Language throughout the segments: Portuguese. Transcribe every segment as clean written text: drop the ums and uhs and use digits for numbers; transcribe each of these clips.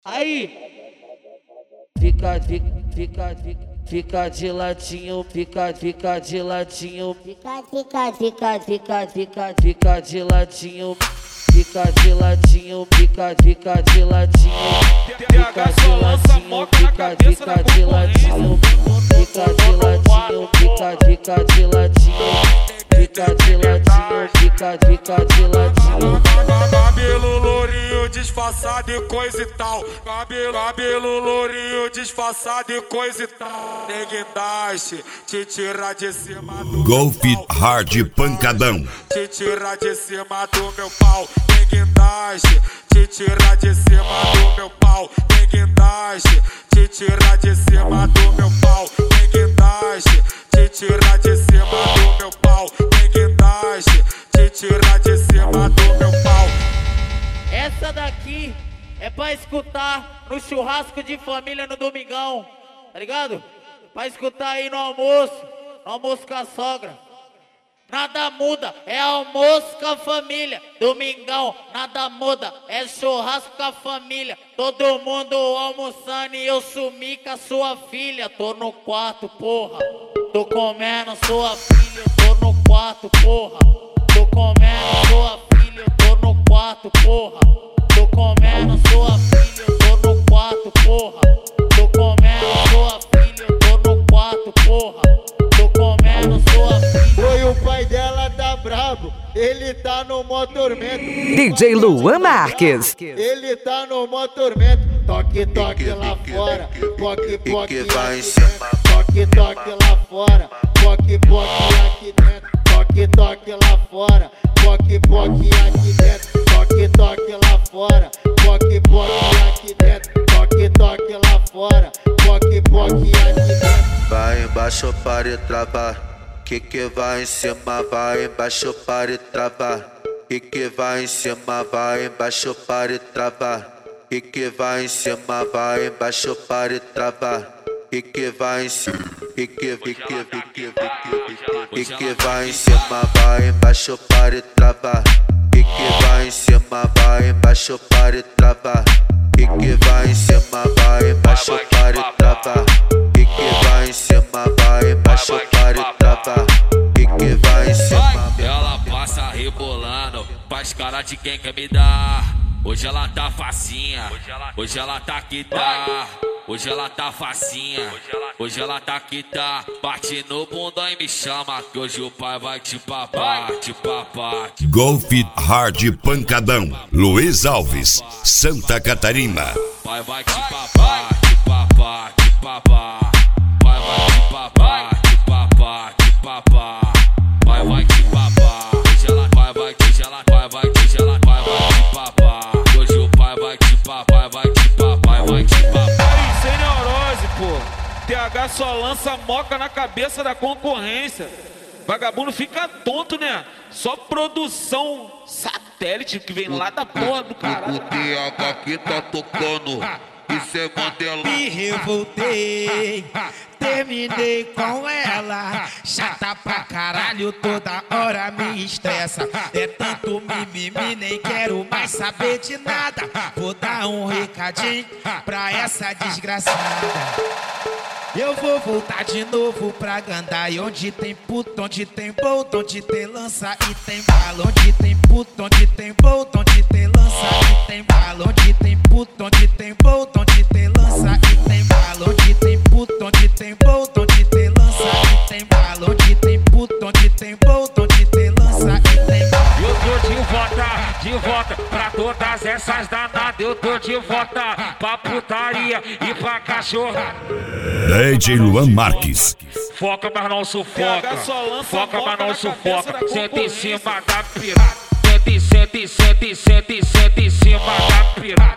Aí, fica de ladinho, fica de ladinho, fica de ladinho, fica de ladinho, fica de ladinho, fica de ladinho, fica de ladinho, fica de ladinho, fica de ladinho, fica de ladinho, fica de ladinho. Cabelo lourinho disfarçado e coisa e tal. Cabelo lourinho disfarçado e coisa e tal. Neguindaste, te tira de cima do Golf Hard Pancadão. Te tira de cima do meu pau. Neguindaste, te tira de cima do meu pau. Neguindaste, te tira de cima do meu pau. Neguindaste, te tira de cima do meu pau. Neguindaste, te tira de cima do meu pau. Essa daqui é pra escutar no churrasco de família no domingão, tá ligado? Pra escutar aí no almoço com a sogra. Nada muda, é almoço com a família. Domingão, nada muda, é churrasco com a família. Todo mundo almoçando e eu sumi com a sua filha. Tô no quarto, porra, tô comendo sua filha. Eu tô no quarto, porra, tô comendo sua filha. Eu tô no quarto, porra, tô comendo sua filha. Eu tô no quarto, porra, tô comendo sua filha. Eu tô no quarto, porra, tô comendo sua filha. Oi, o pai dela tá brabo, ele tá no mó tormento. DJ Luan Marques. Ele tá no mó tormento. Toque, toque lá fora, poque, poque aqui dentro. Toque, toque lá fora, poque, poque aqui dentro. Toque, toque lá fora, poque, poque aqui dentro. Toque, toque lá fora, poque, poque aqui dentro. Toque, toque lá fora, poque, poque aqui dentro. Vai embaixo para e travar. Que vai em cima, vai embaixo para e travar. Que vai em cima, vai embaixo para e travar. Que vai em cima, vai embaixo para e travar. Que vai em cima, que vai em cima, vai embaixo para e travar. Que vai em cima, vai embaixo para e travar. Que vai em cima, vai embaixo para e travar. Que vai em cima, vai embaixo para e travar. Que vai em cima. Ela passa rebolando, faz cara de quem quer me dar. Hoje ela tá facinha, hoje ela tá que tá. Hoje ela tá facinha, hoje ela tá que tá. Bate no bundão e me chama, que hoje o pai vai te papar, te papar. Golf Hard Pancadão. Luiz Alves, Santa Catarina. Pai vai te papar, te papar, te papar. Pai vai te papar, te papar, te papar. Pai vai te papar, hoje ela vai te gelar, pai vai te gelar, pai vai te papar. Hoje o pai vai te papar, vai te papar, vai te papar. Aí, sem neurose, pô. TH só lança moca na cabeça da concorrência. Vagabundo fica tonto, né? Só produção satélite que vem lá da porra do caralho. O TH aqui tá tocando. Isso é Mandela. Me revoltei, terminei com ela. Chata pra caralho, toda hora me estressa. É tanto mimimi, nem quero mais saber de nada. Vou dar um recadinho pra essa desgraçada. Eu vou voltar de novo pra Gandai, onde tem puto, onde tem bolt, onde tem lança e tem bala. Onde tem puto, onde tem bolt, onde tem lança e tem bala. Onde tem puto, onde tem bolt, onde tem lança e tem bala. Onde tem puto, onde tem bolt, onde tem lança e tem bala. Onde tem puto, onde tem bolt, onde tem lança e tem bala. Eu tô de volta pra todas essas danadas. Eu tô de volta pra putaria e pra cachorra. DJ Luan Marques. Foca, mas não sufoca. Foca, mas não sufoca. Senta em cima da piroca. Senta em cima da piroca.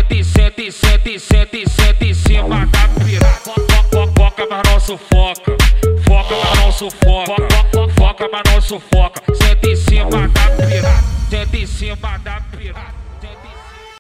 Senta em cima da piroca. Foca, mas não sufoca. Foca, mas não sufoca. Foca, mas não sufoca. Senta em cima da piroca. Senta em cima da piroca.